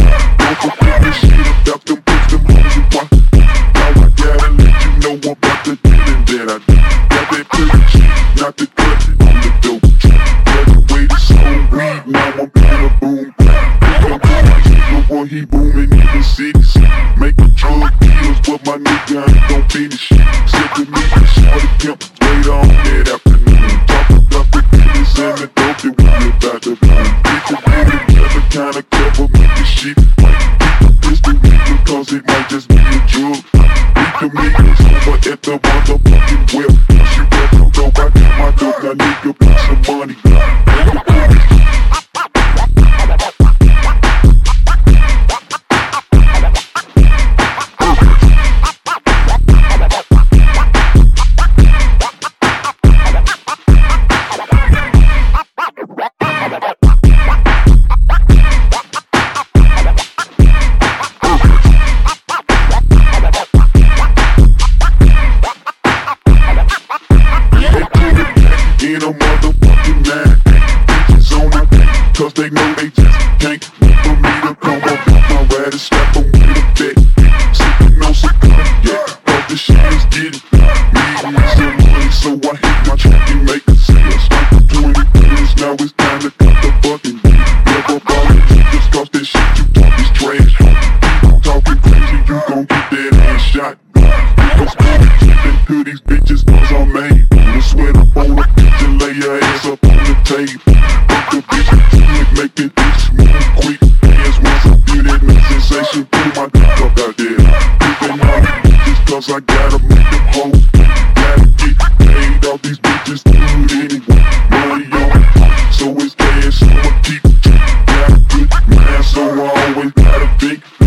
Don't forget this shit about them push them hoes and why. Now I gotta let you know about the dealing that I do. Got that pretty shit, not the cut on the dope track. Graduated sold weed, now I'm in a boom clap. Boy, he booming in the cities. Making drug deals, but my nigga ain't gon' finish. Said to me, shorty kept later on that afternoon. Talk about the business and the dope that we about to boom. Bitches really never kinda clever, make this shit right. Keep a pistol nigga, cause it might just be a drug. Beat the niggas over at the motherfucking well. She got some dope, I got my dope, now nigga put some money. In a motherfucking line, bitches on my back, cause they know they just can't wait for me to come up off my ride and slap them with a fat bitch. Sippin' on some cognac, cause the shit is getting need me some money, so I hit my track and make a sale. Start for 20 years, now it's time to cut the fucking beat. Never bother niggas, cause that shit you talk is trash. Keep on talking crazy, you gon' get that ass shot. Niggas tipping to these bitches cause I'm made. The sweat up on the kitchen, lay your ass up on the table. Fuck the bitch, make that bitch move quick. Hands once I feel that new sensation, pull my dick up out there. Pimpin' all these bitches cause I gotta make them hoes. Gotta get paid off these bitches, good anyway. Money on me, so it's cash, so I keep got a good mind, so I always gotta think.